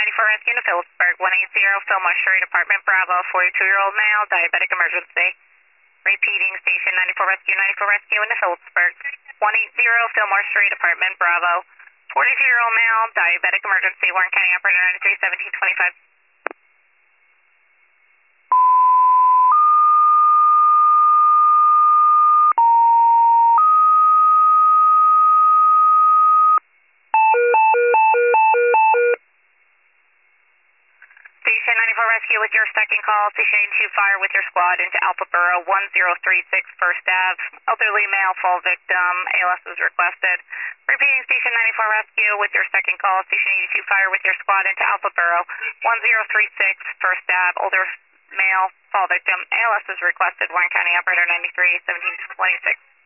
94 Rescue to Phillipsburg, 180 Fillmore Street, Apartment Bravo, 42-year-old male, diabetic emergency. Repeating, Station 94 Rescue into Phillipsburg, 180 Fillmore Street, Apartment Bravo, 42-year-old male, diabetic emergency, Warren County Operator 931725. Station 94 Rescue with your second call. Station 82 Fire with your squad into Alpha Borough 1036 First Ave. Elderly male fall victim. ALS is requested. Repeating, Station 94 Rescue with your second call. Station 82 Fire with your squad into Alpha Borough 1036 First Ave. Older male fall victim. ALS is requested. Warren County Operator 931726.